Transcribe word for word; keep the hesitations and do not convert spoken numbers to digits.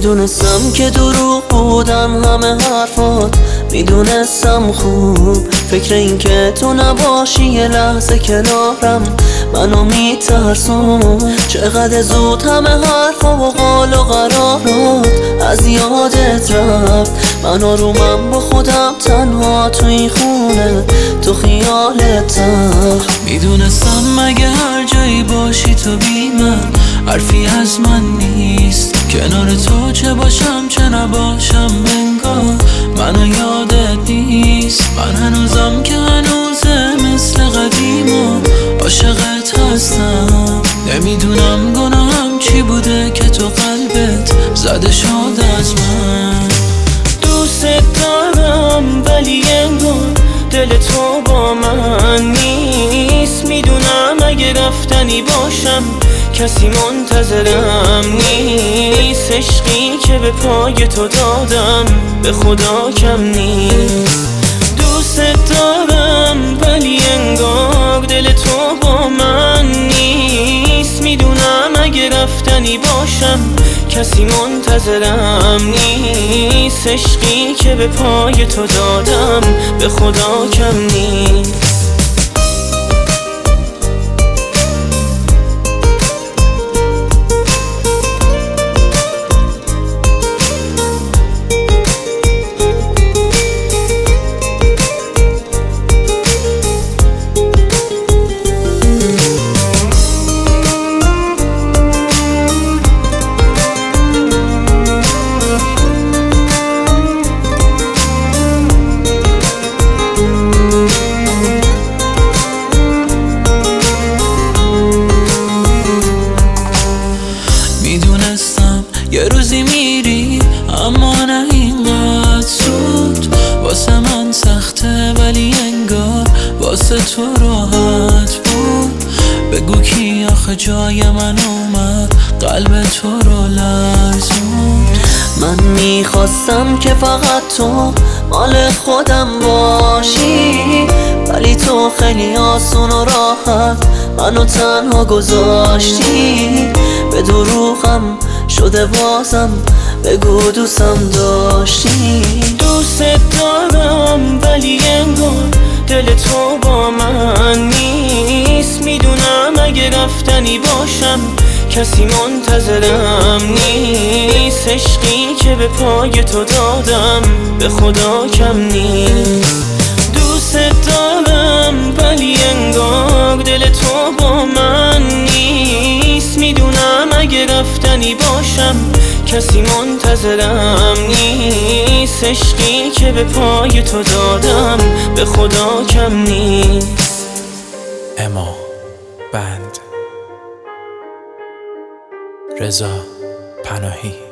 میدونستم که دروغ بودن همه حرفات، میدونستم خوب فکر این که تو نباشی یه لحظه کنارم منو میترسون. چقدر زود همه حرفا و قال و قرارات از یادت رفت، من آرومم با خودم تنها تو این خونه تو خیالتم. میدونستم مگه هر جایی باشی تو بی من حرفی از من نیست، کنار تو چه باشم چه نباشم انگار منو یادت نیست. من هنوزم که هنوزه مثل قدیم و عاشقت هستم، نمیدونم گناهم چی بوده که تو قلبت زده شد از من. دوست دارم ولی انگار دل تو با من نیست، میدونم اگه رفتنی باشم کسی منتظرم نیست. عشقی که به پای تو دادم به خدا کم نیست. دوست دارم ولی انگار دل تو با من نیست، میدونم اگه رفتنی باشم کسی منتظرم نیست. عشقی که به پای تو دادم به خدا کم نیست. میدونستم یه روزی میری اما نه اینقدر زود، واسه من سخته ولی انگار واسه تو راحت بود. بگو کی آخه جای من اومد قلب تو رو لرزون. من میخواستم که فقط تو مال خودم باشی، ولی تو خیلی آسون و راحت منو تنها گذاشتی. به دروغم شده بازم بگو دوستم داشتی. دوست دارم ولی انگار دل تو با من نیست، میدونم اگه رفتنی باشم کسی منتظرم نیست. عشقی که به پای تو دادم به خدا کم نیست. دوست دارم ولی انگار دل تو با من نیست، میدونم اگه رفتنی باشم کسی منتظرم نیست. عشقی که به پای تو دادم به خدا کم نیست. اما بند رضا پناهی.